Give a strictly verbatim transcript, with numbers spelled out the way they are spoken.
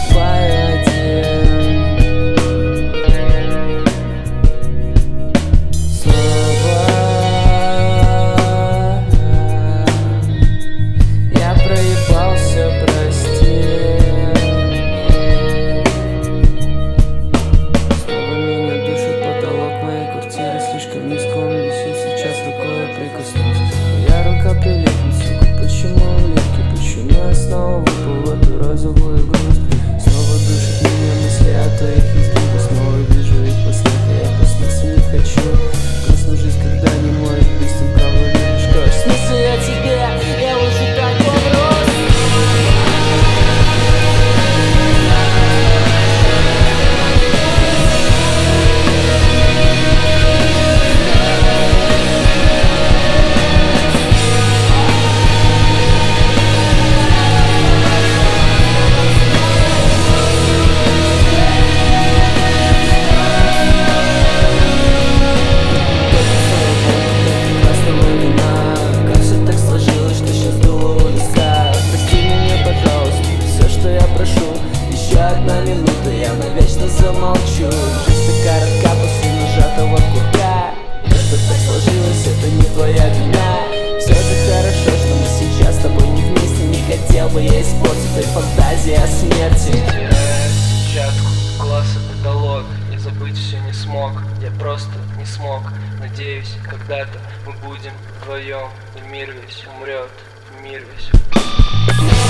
засыпаю один. Снова я проебался, прости. Снова меня душит потолок моей квартиры. Слишком низко он висит, сейчас рукой я прикоснусь. Моя рука прилипнет, сука, почему улитки? Почему я снова выпал в эту розовую грусть? Снова душит меня мысли о твоих изгибах. Снова вижу их во снах, и я проснуться не хочу. Грустно жить, когда не можешь быть с тем, кого любишь. Что ж, снится я тебе, я уже так помру. Одна минута, я навечно замолчу. Жизнь так коротка после нажатого курка. Просто так сложилось, это не твоя вина. Все же хорошо, что мы сейчас с тобой не вместе. Не хотел бы я испортить твои фантазии о смерти. Теряю сетчатку, глаз и потолок. Я забыть все не смог, я просто не смог. Надеюсь, когда-то мы будем вдвоем, и мир весь умрет, мир весь.